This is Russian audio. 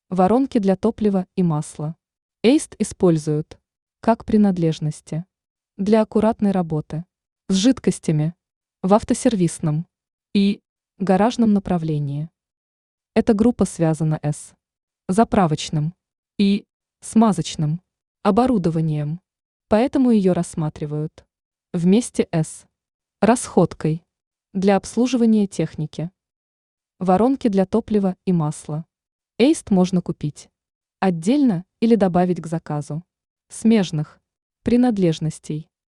Воронки для топлива и масла. Эйст используют как принадлежности для аккуратной работы с жидкостями в автосервисном и гаражном направлении. Эта группа связана с заправочным и смазочным оборудованием, поэтому ее рассматривают вместе с расходкой для обслуживания техники. Воронки для топлива и масла. Эйст можно купить отдельно или добавить к заказу смежных принадлежностей.